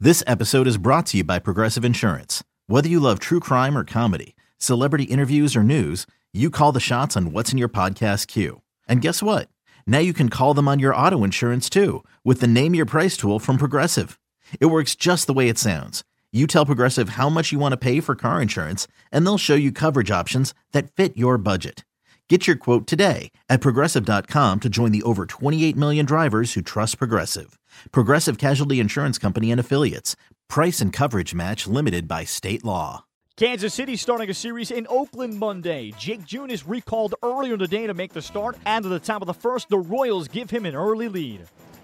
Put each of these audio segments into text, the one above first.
This episode is brought to you by Progressive Insurance. Whether you love true crime or comedy, celebrity interviews or news, you call the shots on what's in your podcast queue. And guess what? Now you can call them on your auto insurance too with the Name Your Price tool from Progressive. It works just the way it sounds. You tell Progressive how much you want to pay for car insurance, and they'll show you coverage options that fit your budget. Get your quote today at Progressive.com to join the over 28 million drivers who trust Progressive. Progressive Casualty Insurance Company and Affiliates. Price and coverage match limited by state law. Kansas City starting a series in Oakland Monday. Jake Junis recalled earlier in the day to make the start, and at the top of the first, the Royals give him an early lead.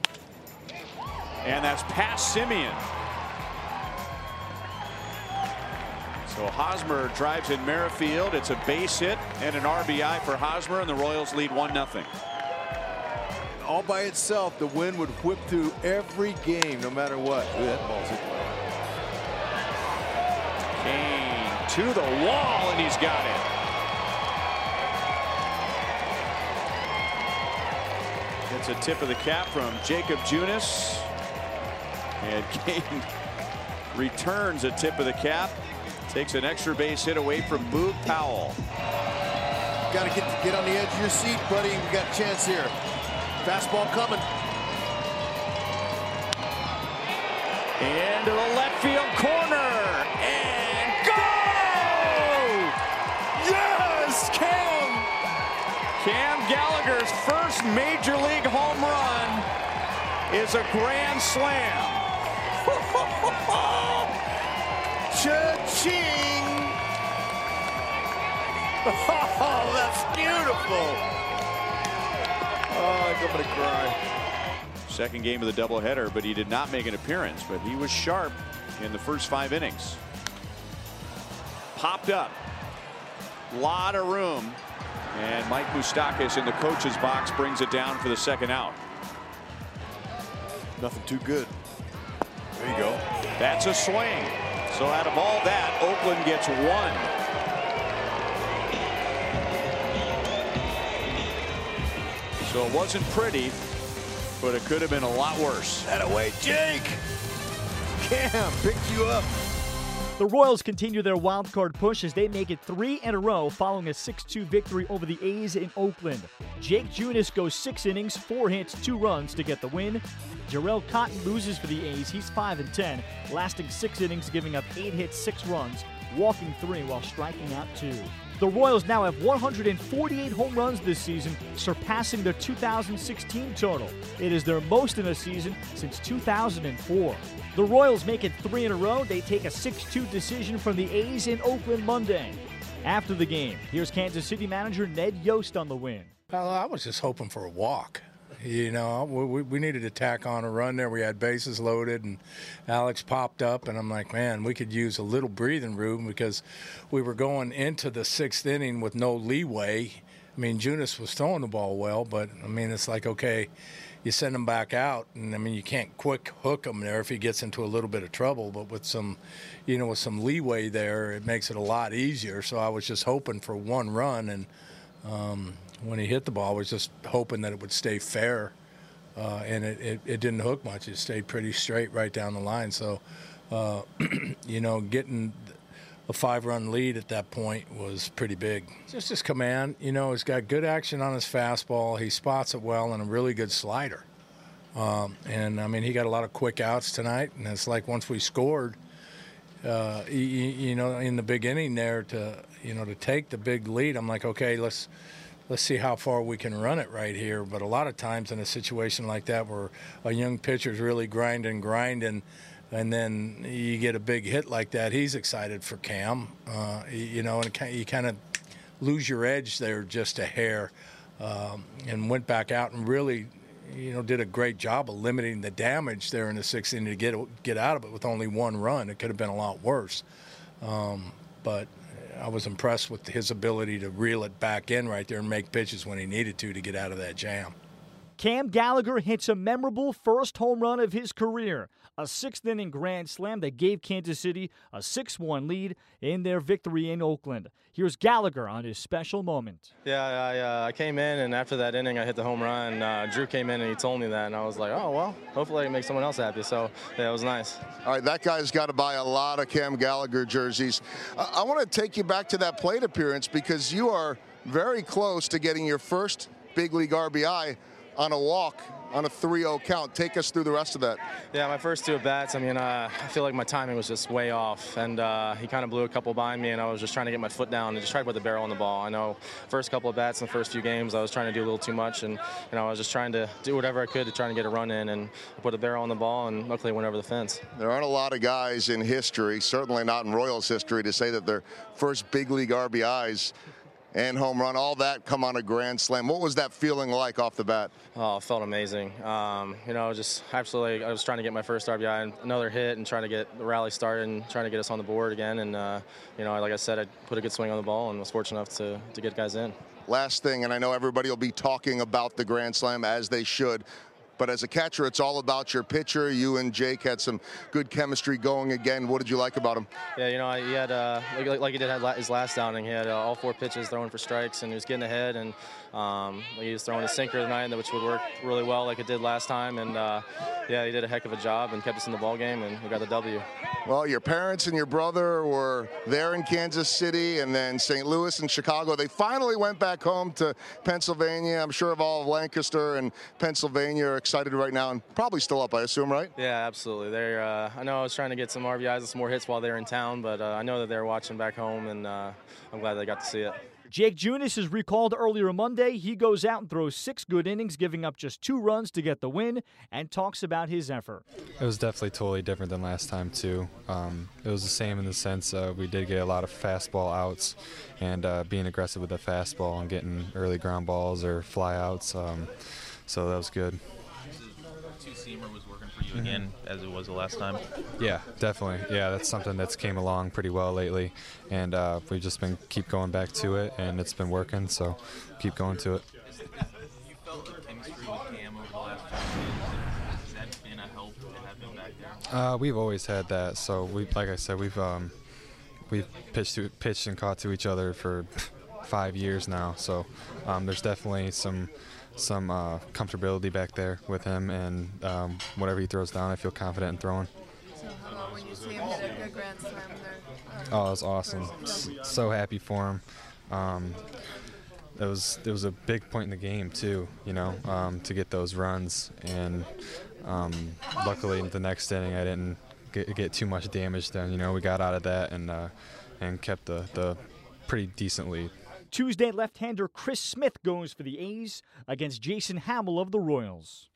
And that's past Simeon. So Hosmer drives in Merrifield. It's a base hit and an RBI for Hosmer, and the Royals lead 1-0. All by itself, the wind would whip through every game, no matter what. Ooh, that ball's hit. Kane to the wall, and he's got it. It's a tip of the cap from Jacob Junis. And Kane returns a tip of the cap. Takes an extra base hit away from Boog Powell. Got to get on the edge of your seat, buddy. We got a chance here. Fastball coming. Into the left field corner. And go! Yes, Cam! Cam Gallagher's first major league home run is a grand slam. Cha-ching! Oh, that's beautiful. Oh, I'm going to cry. Second game of the doubleheader, but he did not make an appearance, but he was sharp in the first 5 innings. Popped up. Lot of room. And Mike Moustakas in the coach's box brings it down for the second out. Nothing too good. There you go. That's a swing. So out of all that, Oakland gets 1. So it wasn't pretty, but it could have been a lot worse. That away, Jake. Cam picked you up. The Royals continue their wild card push as they make it 3 in a row following a 6-2 victory over the A's in Oakland. Jake Junis goes 6 innings, 4 hits, 2 runs to get the win. Jarrell Cotton loses for the A's. He's 5-10, lasting 6 innings, giving up 8 hits, 6 runs, walking 3 while striking out 2. The Royals now have 148 home runs this season, surpassing their 2016 total. It is their most in a season since 2004. The Royals make it 3 in a row. They take a 6-2 decision from the A's in Oakland Monday. After the game, here's Kansas City manager Ned Yost on the win. Well, I was just hoping for a walk. You know, we needed to tack on a run there. We had bases loaded, and Alex popped up, and I'm like, man, we could use a little breathing room because we were going into the 6th inning with no leeway. I mean, Junis was throwing the ball well, but, I mean, it's like, okay, you send him back out, and, I mean, you can't quick hook him there if he gets into a little bit of trouble, but with some, you know, with some leeway there, it makes it a lot easier. So I was just hoping for 1 run, and when he hit the ball, I was just hoping that it would stay fair, and it didn't hook much. It stayed pretty straight right down the line. So, you know, getting a 5-run lead at that point was pretty big. Just his command, you know, he's got good action on his fastball. He spots it well, and a really good slider. And, I mean, he got a lot of quick outs tonight, and it's like once we scored, you know, in the big inning there to take the big lead, I'm like, okay, let's see how far we can run it right here. But a lot of times in a situation like that where a young pitcher's really grinding, and then you get a big hit like that, he's excited for Cam. You know, and you kind of lose your edge there just a hair, and went back out and really, you know, did a great job of limiting the damage there in the 6th inning to get out of it with only 1 run. It could have been a lot worse. But I was impressed with his ability to reel it back in right there and make pitches when he needed to get out of that jam. Cam Gallagher hits a memorable first home run of his career. a sixth-inning grand slam that gave Kansas City a 6-1 lead in their victory in Oakland. Here's Gallagher on his special moment. Yeah, I came in, and after that inning, I hit the home run. Drew came in, and he told me that, and I was like, oh, well, hopefully I can make someone else happy. So, yeah, it was nice. All right, that guy's got to buy a lot of Cam Gallagher jerseys. I want to take you back to that plate appearance because you are very close to getting your first big league RBI on a walk on a 3-0 count. Take us through the rest of that. Yeah, my first two at-bats, I feel like my timing was just way off, and he kind of blew a couple behind me, and I was just trying to get my foot down and just try to put the barrel on the ball. I know first couple of bats in the first few games, I was trying to do a little too much, and I was just trying to do whatever I could to try and get a run in and put a barrel on the ball, and luckily it went over the fence. There aren't a lot of guys in history, certainly not in Royals history, to say that their first big league RBIs and home run, all that come on a grand slam. What was that feeling like off the bat? Oh, it felt amazing. Just absolutely, I was trying to get my first RBI and another hit and trying to get the rally started and trying to get us on the board again. And, like I said, I put a good swing on the ball and was fortunate enough to get guys in. Last thing, and I know everybody will be talking about the grand slam as they should, but as a catcher, it's all about your pitcher. You and Jake had some good chemistry going again. What did you like about him? Yeah, he had, like he did his last outing, he had all 4 pitches throwing for strikes, and he was getting ahead, and he was throwing a sinker tonight, which would work really well like it did last time. And, he did a heck of a job and kept us in the ball game, and we got the W. Well, your parents and your brother were there in Kansas City and then St. Louis and Chicago. They finally went back home to Pennsylvania. I'm sure of all of Lancaster and Pennsylvania are excited right now and probably still up, I assume, right? Yeah, absolutely. I know I was trying to get some RBIs and some more hits while they were in town, but I know that they're watching back home, and I'm glad they got to see it. Jake Junis is recalled earlier Monday. He goes out and throws 6 good innings, giving up just 2 runs to get the win, and talks about his effort. It was definitely totally different than last time, too. It was the same in the sense we did get a lot of fastball outs and being aggressive with the fastball and getting early ground balls or fly outs, so that was good. Two-seamer was working for you again, as it was the last time? Yeah, definitely. Yeah, that's something that's came along pretty well lately, and we've just been keep going back to it, and it's been working, so keep going to it. You felt the chemistry with Cam over the last few games. Has that been a help to have him back there? We've always had that. So like I said, we've pitched and caught to each other for 5 years now. So there's definitely some comfortability back there with him, and whatever he throws down, I feel confident in throwing. So how about when you see him hit a good grand slam there? Oh, it was awesome. So happy for him. It was a big point in the game too, to get those runs, and luckily the next inning I didn't get too much damage done. We got out of that and kept the pretty decent lead. Tuesday, left-hander Chris Smith goes for the A's against Jason Hamill of the Royals.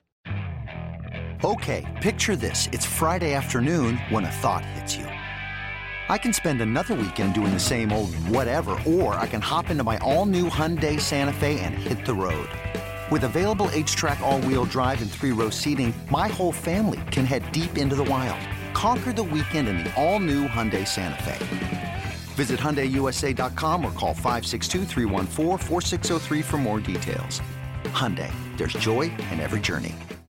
Okay, picture this. It's Friday afternoon when a thought hits you. I can spend another weekend doing the same old whatever, or I can hop into my all-new Hyundai Santa Fe and hit the road. With available H-Track all-wheel drive and 3-row seating, my whole family can head deep into the wild. Conquer the weekend in the all-new Hyundai Santa Fe. Visit HyundaiUSA.com or call 562-314-4603 for more details. Hyundai, there's joy in every journey.